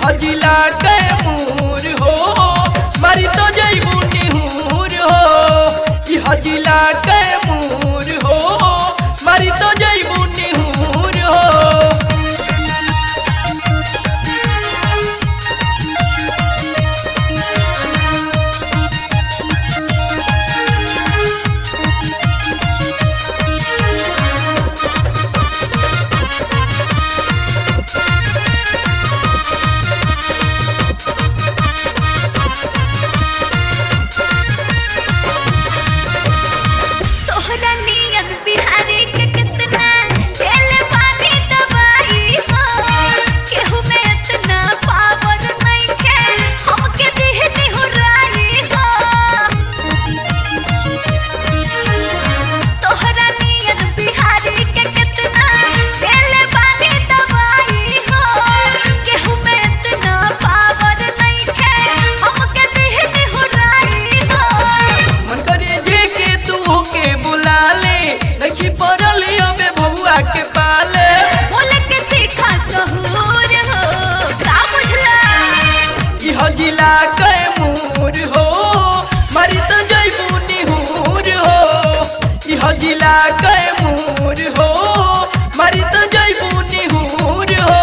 हजिला कैमूर हो मारी तो जैबू निहूर हो। हजिला कैमूर हो मारी तो जैबू निहूर हो। हजिला कैमूर हो मारी तो जैबू निहूर हो। हजिला कैमूर हो मारी तो जैबू निहूर हो।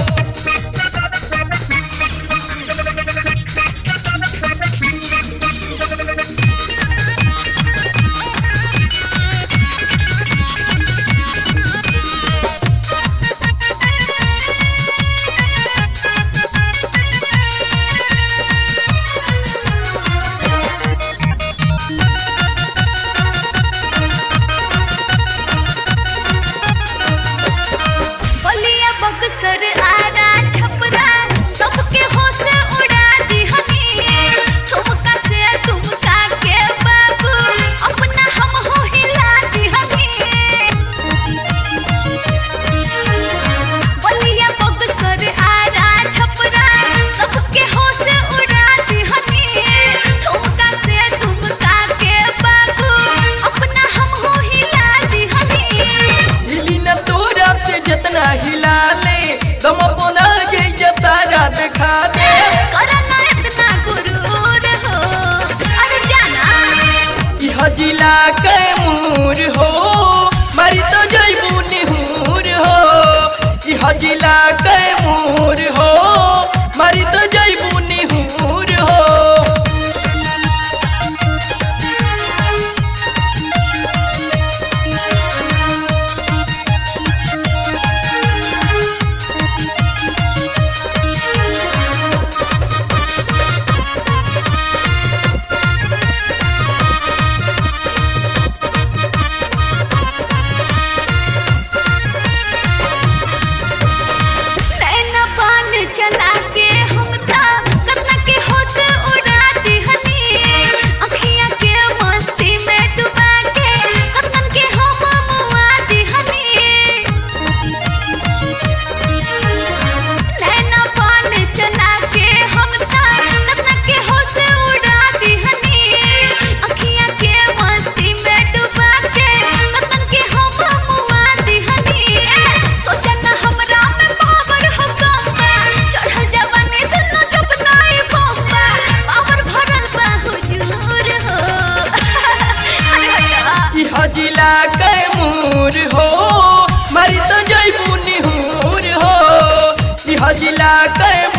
जितना हिला ले दम अपना जैसे तारा दिखा दे। करना इतना गुरूर हो अरे जाना। हजिला कैमूर हो मारी तो जैबू निहूर हो। हजिला कैमूर हो मारी तो जैबू निहूर हो। चला के हम ता कतना के होश उड़ा दिहनी। अखियां के मस्ती में डुबा के कतन के हम मुआ दिहनी। नैना पान चला के हम ता कतना के होश उड़ा दिहनी। अखियां के मस्ती में डुबा के कतन के हम मुआ दिहनी। सोचा ना हमरा में पावर हो हजिला कैमूर हो मारी तो जैबू निहूर हो। हजिला कैमूर